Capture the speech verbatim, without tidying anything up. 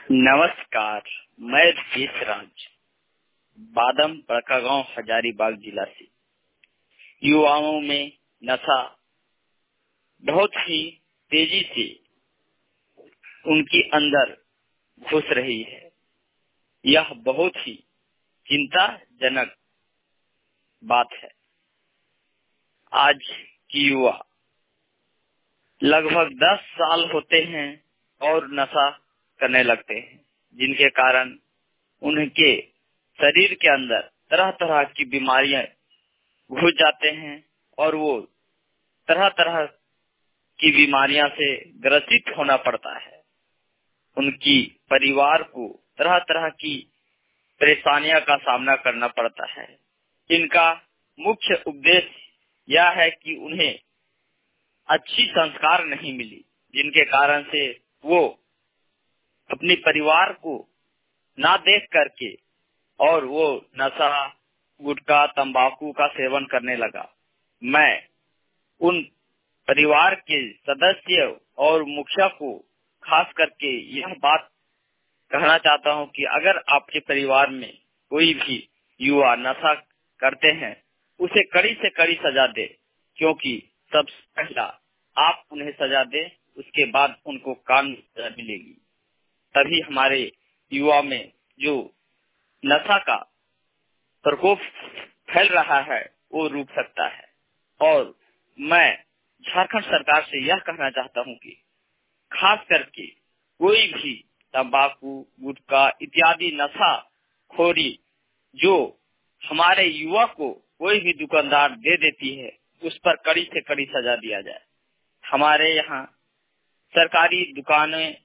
नमस्कार, मैं रमेश राज बादम बड़कागांव हजारीबाग जिला से। युवाओं में नशा बहुत ही तेजी से उनके अंदर घुस रही है। यह बहुत ही चिंताजनक बात है। आज की युवा लगभग दस साल होते हैं और नशा करने लगते हैं, जिनके कारण उनके शरीर के अंदर तरह तरह की बीमारियां घुस जाते हैं और वो तरह तरह की बीमारियां से ग्रसित होना पड़ता है। उनकी परिवार को तरह तरह की परेशानियों का सामना करना पड़ता है। इनका मुख्य उद्देश्य यह है कि उन्हें अच्छी संस्कार नहीं मिली, जिनके कारण से वो अपने परिवार को ना देख करके और वो नशा, गुटखा, तंबाकू का सेवन करने लगा। मैं उन परिवार के सदस्य और मुखिया को खास करके यह बात कहना चाहता हूं कि अगर आपके परिवार में कोई भी युवा नशा करते हैं, उसे कड़ी से कड़ी सजा दे, क्योंकि सबसे पहला आप उन्हें सजा दे, उसके बाद उनको कानूनी सजा मिलेगी। तभी हमारे युवा में जो नशा का प्रकोप फैल रहा है वो रुक सकता है। और मैं झारखंड सरकार से यह कहना चाहता हूं कि खास करके कोई भी तंबाकू, गुटखा इत्यादि नशा खोरी जो हमारे युवा को कोई भी दुकानदार दे देती है, उस पर कड़ी से कड़ी सजा दिया जाए। हमारे यहाँ सरकारी दुकानें